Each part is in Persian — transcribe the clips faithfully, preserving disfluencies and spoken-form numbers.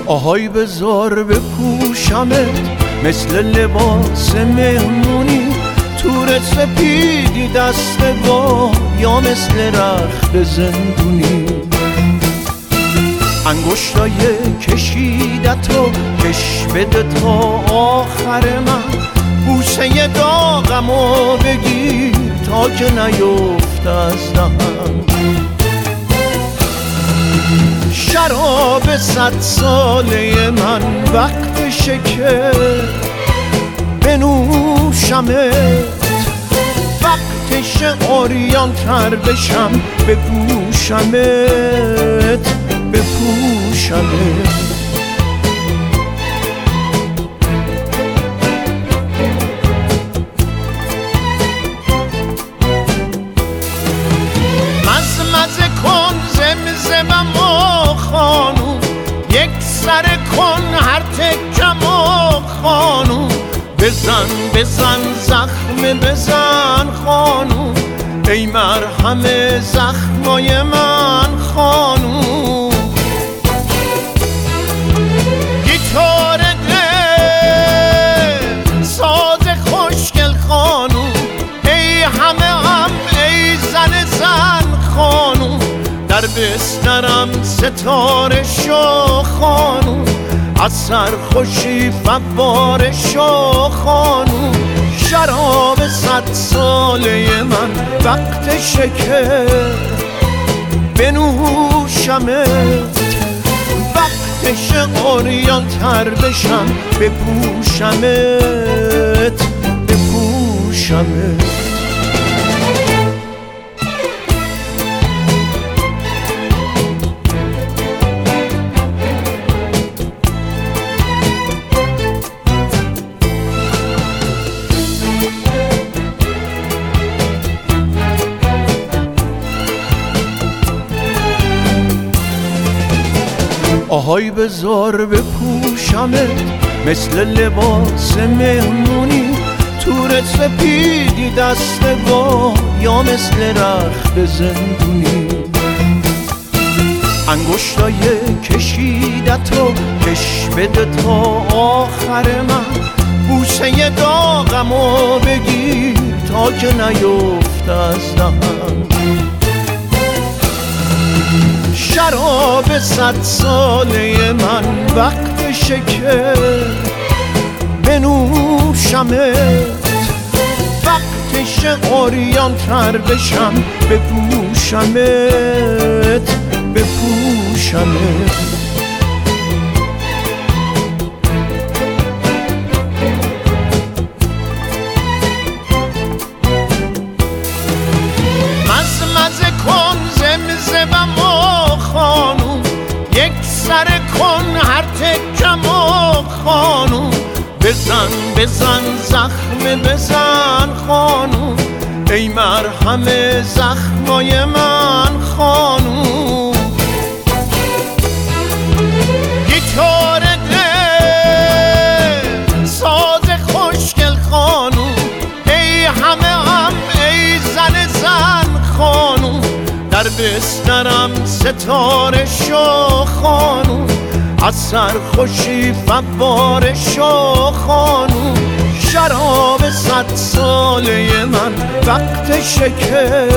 آهای بذار بپوشمت مثل لباس مهمونی، تور سپیدی دست با یا مثل رخت زندونی. انگشتای کشیدتو کش بده تا آخر من، بوسه داغمو بگیر تا که نیفت از دهن. شراب صد ساله من وقتشه که بنوشمت، وقتشه عریان تر بشم بپوشمت بپوشمت. مزمزه کن زمزمم و خانوم، یک سر کن هر تکم و خانوم، بزن بزن زخم بزن خانوم، ای مرهم زخمای من خانوم. گیتار دل ساز خوشگل خانوم، ای همه هم ای زن زن خانوم، در بسترم ستاره شو خانوم، از سرخوشی فواره شو خانوم. شراب صد ساله من وقتشه که بنوشمت، وقتشه عریان تر بشم بپوشمت بپوشمت. آهای بذار بپوشمت مثل لباس مهمونی، تور سپیدی دست با یا مثل رخت زندونی. انگشتای کشیدتو کش بده تا آخر من، بوسه داغمو بگیر تا که نیفت از دهن. شراب صد ساله من وقتشه که بنوشمت، وقتشه عریان تر بشم بپوشمت بپوشمت. مزمزه کن زمزمم و خانوم، یک سر کن هر تکم و خانوم، بزن بزن زخم بزن خانوم، ای مرهم زخمای من خانوم. گیتار دل ساز خوشگل خانوم، ای همه هم ای زن زن خانوم، در بسترم ستاره شو خانوم، از سرخوشی فواره شو خانوم. شراب صد ساله من وقتشه که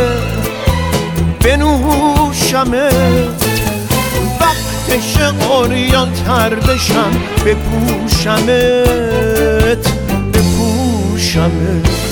بنوشمت، وقتشه عریان تر بشم بپوشمت بپوشمت.